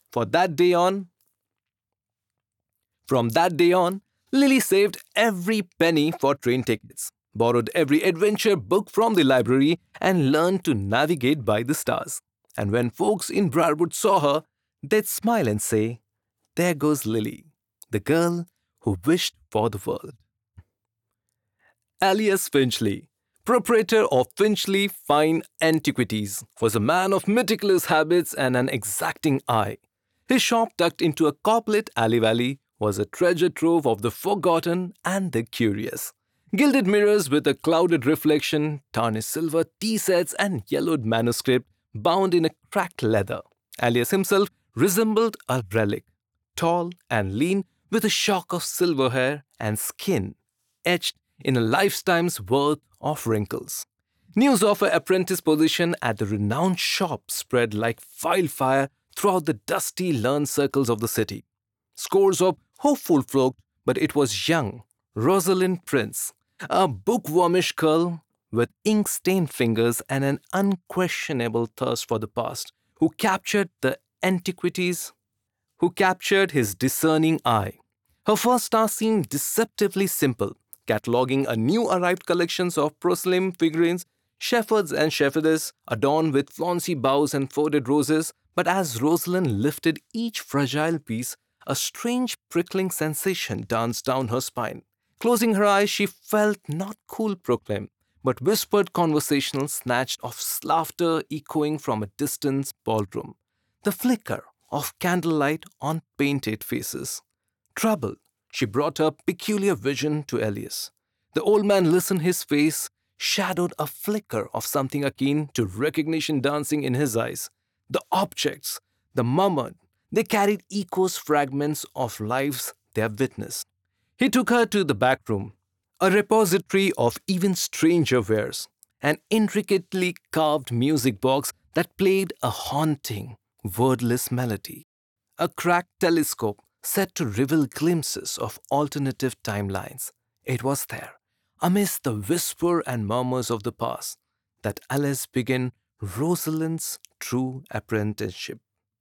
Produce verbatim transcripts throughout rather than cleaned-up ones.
For that day on, From that day on, Lily saved every penny for train tickets, borrowed every adventure book from the library, and learned to navigate by the stars. And when folks in Briarwood saw her, they'd smile and say, "There goes Lily, the girl who wished for the world." Alias Finchley, proprietor of Finchley Fine Antiquities, was a man of meticulous habits and an exacting eye. His shop, tucked into a coblet alley valley, was a treasure trove of the forgotten and the curious. Gilded mirrors with a clouded reflection, tarnished silver tea sets, and yellowed manuscript bound in a cracked leather. Alias himself resembled a relic, tall and lean, with a shock of silver hair and skin etched in a lifetime's worth of wrinkles. News of her apprentice position at the renowned shop spread like wildfire throughout the dusty learned circles of the city. Scores of hopeful flocked, but it was young Rosalind Prince, a bookwormish girl with ink-stained fingers and an unquestionable thirst for the past, who captured the antiquities, who captured his discerning eye. Her first task seemed deceptively simple, cataloging a new arrived collections of porcelain figurines, shepherds and shepherdesses, adorned with flauncy bows and folded roses. But as Rosalind lifted each fragile piece, a strange prickling sensation danced down her spine. Closing her eyes, she felt not cool proclaim, but whispered conversational snatched of laughter echoing from a distant ballroom. The flicker of candlelight on painted faces. Troubled, she brought her peculiar vision to Elias. The old man listened, his face shadowed a flicker of something akin to recognition dancing in his eyes. The objects, the murmured, they carried echoes, fragments of lives they have witnessed. He took her to the back room, a repository of even stranger wares, an intricately carved music box that played a haunting, wordless melody, a cracked telescope set to reveal glimpses of alternative timelines. It was there, amidst the whisper and murmurs of the past, that Alice began Rosalind's true apprenticeship.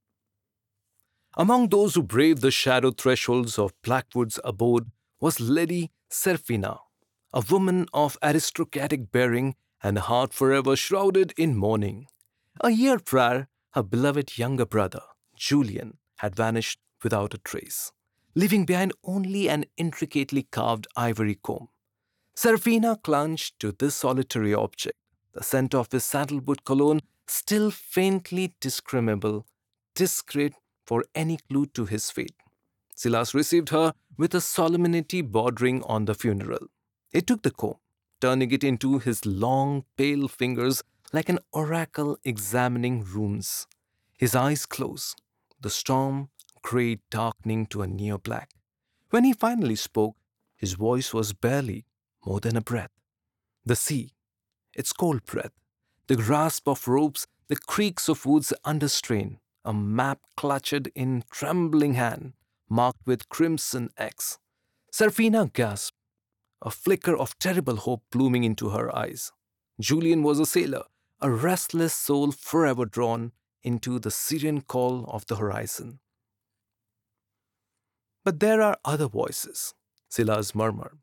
Among those who braved the shadowed thresholds of Blackwood's abode was Lady Serafina, a woman of aristocratic bearing and a heart forever shrouded in mourning. A year prior, her beloved younger brother, Julian, had vanished without a trace, leaving behind only an intricately carved ivory comb. Serafina clung to this solitary object, the scent of his sandalwood cologne still faintly discernible, discreet for any clue to his fate. Silas received her with a solemnity bordering on the funeral. He took the comb, turning it into his long, pale fingers like an oracle examining runes. His eyes closed, the storm grey darkening to a near black. When he finally spoke, his voice was barely more than a breath. The sea, its cold breath, the grasp of ropes, the creaks of woods under strain, a map clutched in trembling hand, marked with crimson X. Serafina gasped, a flicker of terrible hope blooming into her eyes. Julian was a sailor, a restless soul forever drawn into the siren call of the horizon. But there are other voices, Silas murmured.